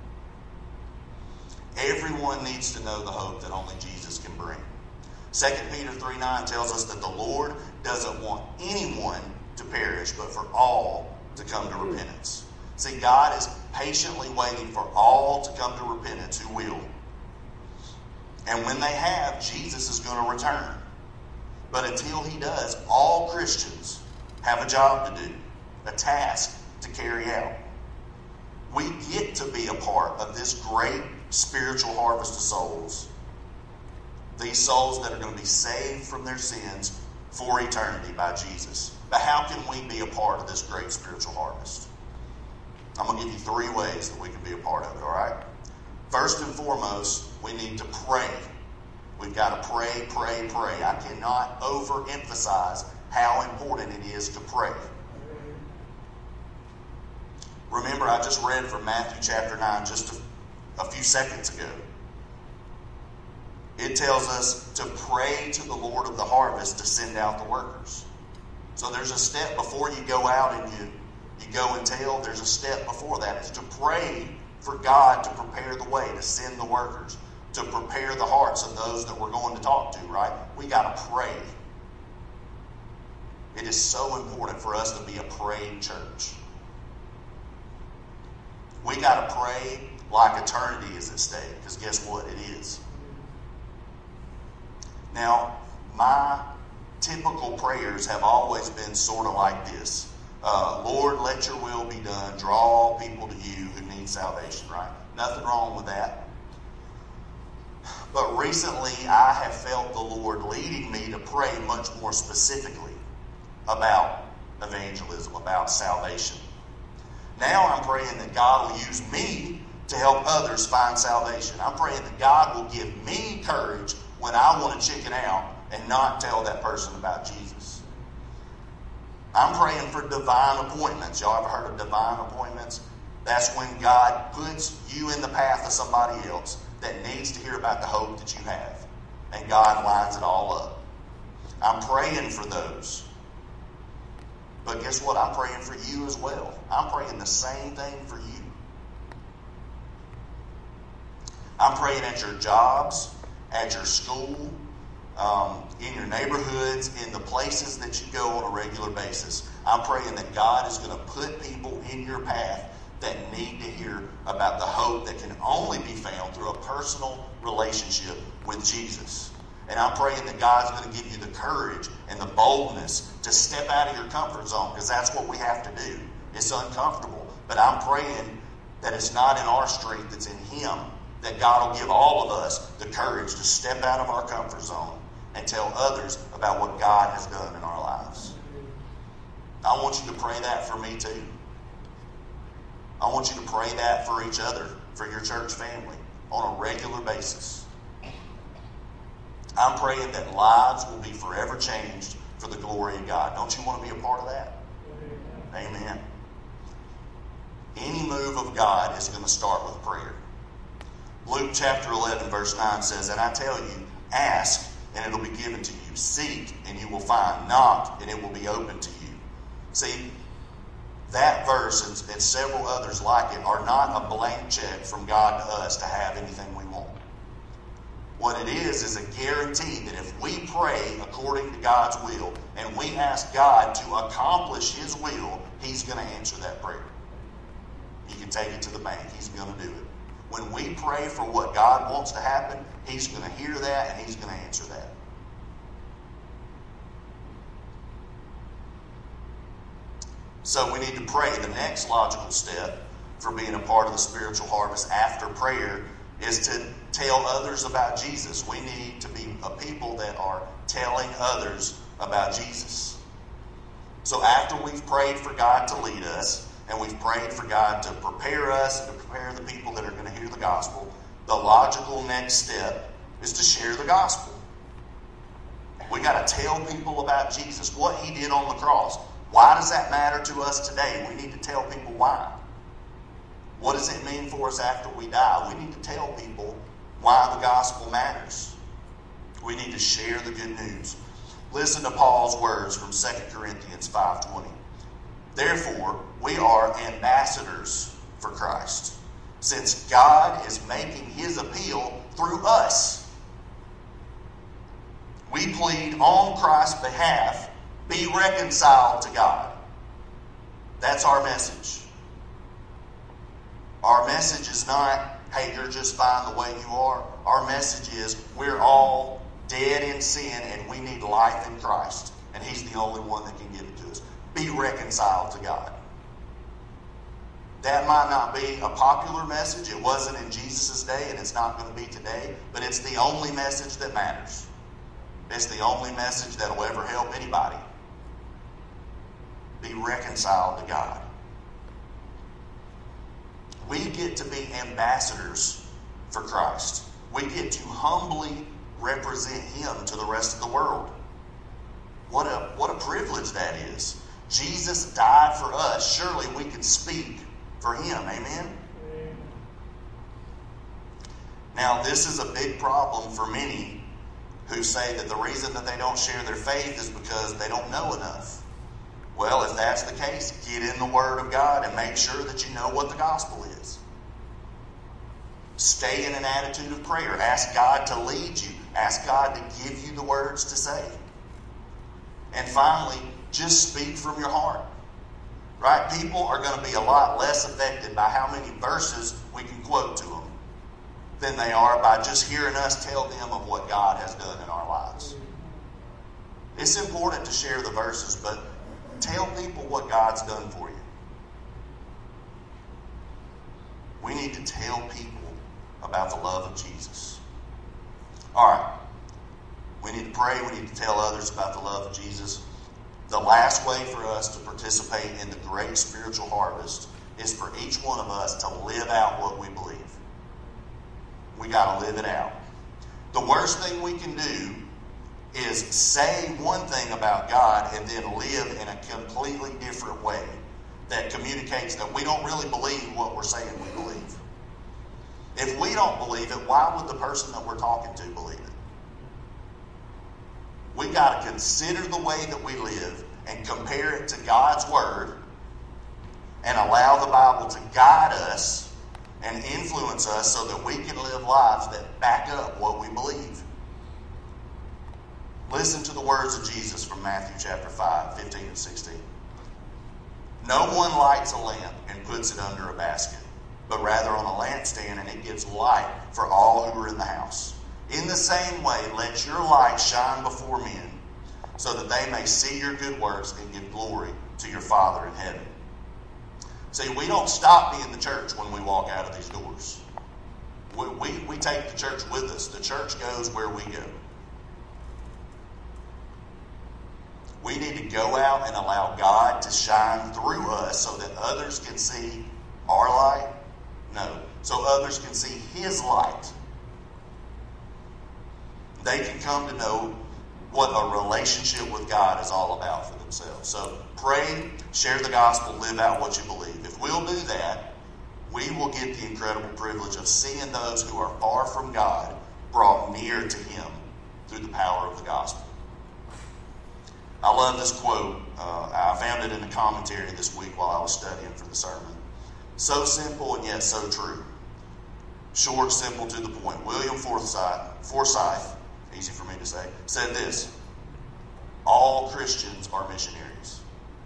Everyone needs to know the hope that only Jesus can bring. 2 Peter 3:9 tells us that the Lord doesn't want anyone to perish, but for all to come to repentance. See, God is patiently waiting for all to come to repentance who will. And when they have, Jesus is going to return. But until he does, all Christians have a job to do, a task to carry out. We get to be a part of this great spiritual harvest of souls. These souls that are going to be saved from their sins for eternity by Jesus. But how can we be a part of this great spiritual harvest? I'm going to give you 3 ways that we can be a part of it, all right? First and foremost, we need to pray. We've got to pray, pray, pray. I cannot overemphasize how important it is to pray. Remember, I just read from Matthew chapter 9 just a few seconds ago. It tells us to pray to the Lord of the harvest to send out the workers. So there's a step before you go out and you go and tell. There's a step before that. It's to pray for God to prepare the way, to send the workers, to prepare the hearts of those that we're going to talk to, right? We got to pray. It is so important for us to be a praying church. We got to pray like eternity is at stake, because guess what? It is. Now, my typical prayers have always been sort of like this. Lord, let your will be done. Draw all people to you who need salvation, right? Nothing wrong with that. But recently, I have felt the Lord leading me to pray much more specifically about evangelism, about salvation. Now I'm praying that God will use me to help others find salvation. I'm praying that God will give me courage when I want to chicken out and not tell that person about Jesus. I'm praying for divine appointments. Y'all ever heard of divine appointments? That's when God puts you in the path of somebody else that needs to hear about the hope that you have. And God lines it all up. I'm praying for those. But guess what? I'm praying for you as well. I'm praying the same thing for you. I'm praying at your jobs, at your school, in your neighborhoods, in the places that you go on a regular basis. I'm praying that God is going to put people in your path that need to hear about the hope that can only be found through a personal relationship with Jesus. And I'm praying that God's going to give you the courage and the boldness to step out of your comfort zone, because that's what we have to do. It's uncomfortable. But I'm praying that it's not in our strength, it's in Him, that God will give all of us the courage to step out of our comfort zone and tell others about what God has done in our lives. I want you to pray that for me too. I want you to pray that for each other, for your church family, on a regular basis. I'm praying that lives will be forever changed for the glory of God. Don't you want to be a part of that? Amen. Any move of God is going to start with prayer. Luke chapter 11 verse 9 says, "And I tell you, ask and it will be given to you. Seek and you will find. Knock and it will be open to you." See, that verse and several others like it are not a blank check from God to us to have anything we want. What it is a guarantee that if we pray according to God's will and we ask God to accomplish His will, He's going to answer that prayer. You can take it to the bank. He's going to do it. When we pray for what God wants to happen, He's going to hear that and He's going to answer that. So we need to pray. The next logical step for being a part of the spiritual harvest after prayer is to tell others about Jesus. We need to be a people that are telling others about Jesus. So after we've prayed for God to lead us, and we've prayed for God to prepare us and to prepare the people that are going to hear the gospel, the logical next step is to share the gospel. We got to tell people about Jesus, what He did on the cross. Why does that matter to us today? We need to tell people why. What does it mean for us after we die? We need to tell people why the gospel matters. We need to share the good news. Listen to Paul's words from 2 Corinthians 5:20. "Therefore, we are ambassadors for Christ, since God is making His appeal through us. We plead on Christ's behalf, be reconciled to God." That's our message. Our message is not, hey, you're just fine the way you are. Our message is, we're all dead in sin and we need life in Christ. And He's the only one that can give it to us. Be reconciled to God. That might not be a popular message. It wasn't in Jesus' day and it's not going to be today. But it's the only message that matters. It's the only message that will ever help anybody. Be reconciled to God. We get to be ambassadors for Christ. We get to humbly represent Him to the rest of the world. What a privilege that is. Jesus died for us. Surely we can speak for Him. Amen? Now, this is a big problem for many who say that the reason that they don't share their faith is because they don't know enough. Well, if that's the case, get in the Word of God and make sure that you know what the gospel is. Stay in an attitude of prayer. Ask God to lead you. Ask God to give you the words to say. And finally, just speak from your heart. Right? People are going to be a lot less affected by how many verses we can quote to them than they are by just hearing us tell them of what God has done in our lives. It's important to share the verses, but tell people what God's done for you. We need to tell people about the love of Jesus. All right. We need to pray. We need to tell others about the love of Jesus. The last way for us to participate in the great spiritual harvest is for each one of us to live out what we believe. We got to live it out. The worst thing we can do is say one thing about God and then live in a completely different way that communicates that we don't really believe what we're saying we believe. If we don't believe it, why would the person that we're talking to believe it? We got to consider the way that we live and compare it to God's Word and allow the Bible to guide us and influence us so that we can live lives that back up what we believe. Listen to the words of Jesus from Matthew chapter 5, 15 and 16. "No one lights a lamp and puts it under a basket, but rather on a lampstand, and it gives light for all who are in the house. In the same way, let your light shine before men, so that they may see your good works and give glory to your Father in heaven." See, we don't stop being the church when we walk out of these doors. We take the church with us. The church goes where we go. We need to go out and allow God to shine through us so that others can see our light. No, so others can see His light. They can come to know what a relationship with God is all about for themselves. So pray, share the gospel, live out what you believe. If we'll do that, we will get the incredible privilege of seeing those who are far from God brought near to Him through the power of the gospel. I love this quote. I found it in the commentary this week while I was studying for the sermon. So simple and yet so true. Short, simple, to the point. William Forsythe, easy for me to say, said this: all Christians are missionaries.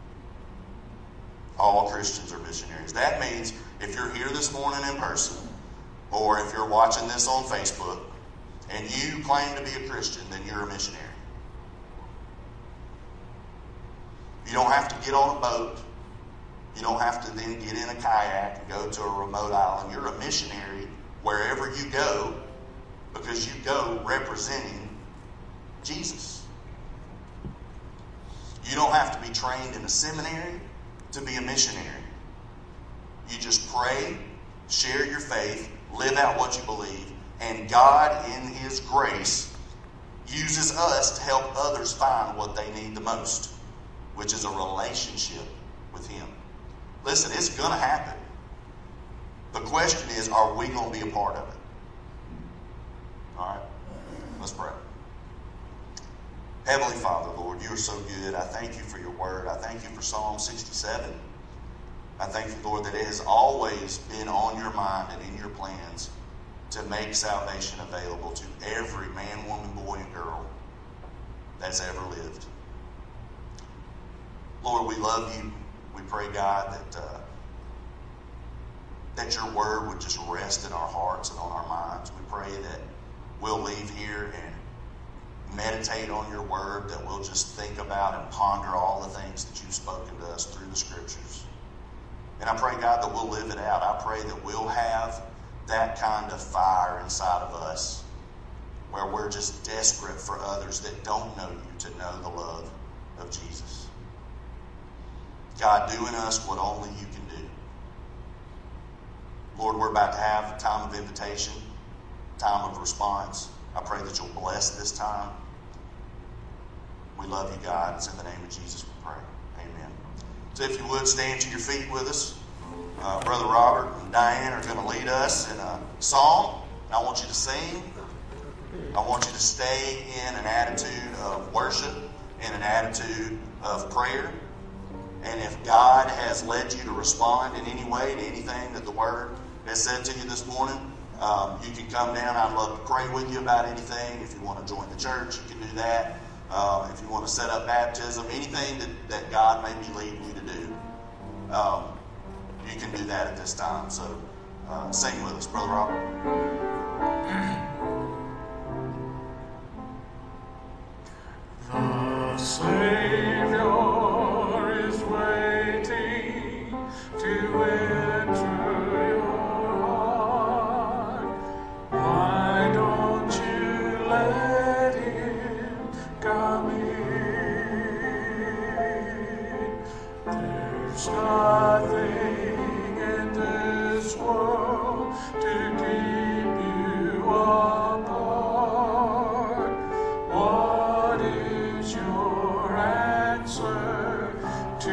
All Christians are missionaries. That means if you're here this morning in person, or if you're watching this on Facebook, and you claim to be a Christian, then you're a missionary. You don't have to get on a boat. You don't have to then get in a kayak and go to a remote island. You're a missionary wherever you go, because you go representing Jesus. You don't have to be trained in a seminary to be a missionary. You just pray, share your faith, live out what you believe, and God, in His grace, uses us to help others find what they need the most, which is a relationship with Him. Listen, it's going to happen. The question is, are we going to be a part of it? All right, let's pray. Heavenly Father, Lord, you are so good. I thank you for your word. I thank you for Psalm 67. I thank you, Lord, that it has always been on your mind and in your plans to make salvation available to every man, woman, boy, and girl that's ever lived. Lord, we love you. We pray, God, that your word would just rest in our hearts and on our minds. We pray that we'll leave here and meditate on your word, that we'll just think about and ponder all the things that you've spoken to us through the scriptures. And I pray, God, that we'll live it out. I pray that we'll have that kind of fire inside of us where we're just desperate for others that don't know you to know the love of Jesus. God, do in us what only you can do. Lord, we're about to have a time of invitation, time of response. I pray that you'll bless this time. We love you, God. It's in the name of Jesus we pray. Amen. So if you would, stand to your feet with us. Brother Robert and Diane are going to lead us in a song. I want you to sing. I want you to stay in an attitude of worship and an attitude of prayer. And if God has led you to respond in any way to anything that the Word has said to you this morning, you can come down. I'd love to pray with you about anything. If you want to join the church, you can do that. If you want to set up baptism, anything that God may be leading you to do, you can do that at this time. So sing with us, Brother Robert. The Savior is waiting to enter your heart. Why don't you let Him come in? There's nothing in this world to keep you apart. What is your answer to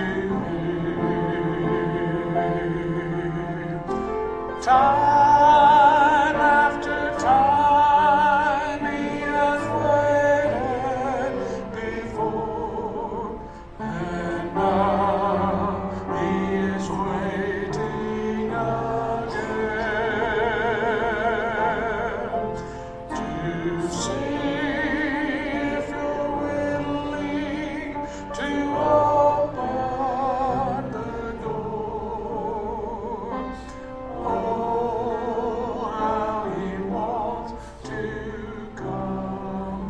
Him? Time after time He has waited before, and now He is waiting again to see if you're willing to open the door. Oh, how He wants to come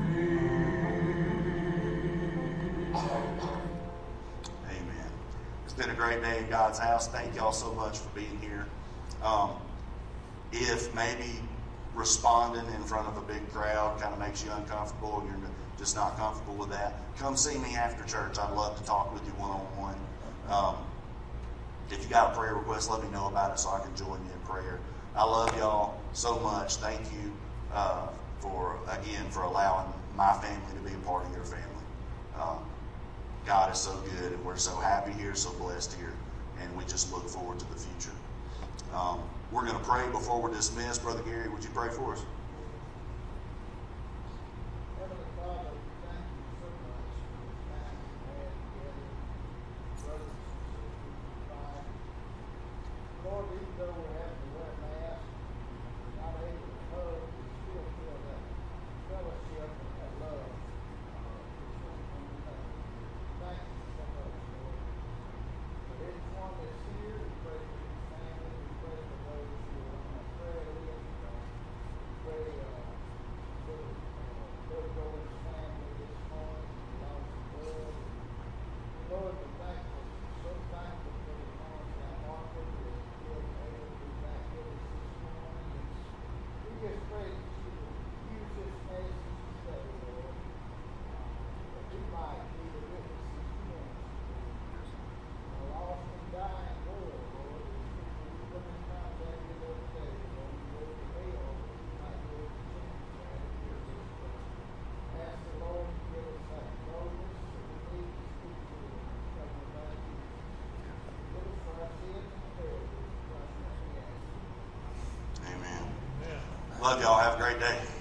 in. Amen. It's been a great day in God's house. Thank y'all so much for being here. If maybe responding in front of a big crowd kind of makes you uncomfortable and you're just not comfortable with that, come see me after church. I'd love to talk with you one-on-one. If you got a prayer request, let me know about it so I can join you in prayer. I love y'all so much. Thank you for allowing my family to be a part of your family. God is so good, and we're so happy here, so blessed here, and we just look forward to the future. We're going to pray before we're dismissed. Brother Gary, would you pray for us? Heavenly Father, thank you so much for the time we had together, brothers and sisters in Christ. Lord, even though we're having to wear masks, we're not able to hug, we still feel that fellowship and that love between one another. Thank you so much, Lord. For everyone that's here, we pray for your family, we pray for those who are on our prayer list. We pray for Brother Gordon's family this morning, we lost his blood. Lord, we're thankful, so thankful for the ones that Martha is still able to be back with us this morning. We just pray that you will use this message today, Lord, that we might be the witnesses you want us to be. In a lost and dying world, Lord, as people we come in contact with every day, Lord, we go to hell, but we might go to change that here this day. Ask the Lord to give us that boldness that we need to speak to them and tell them about you. Give us for our sins and prayer, Christ, we ask. Amen. Love y'all. Have a great day.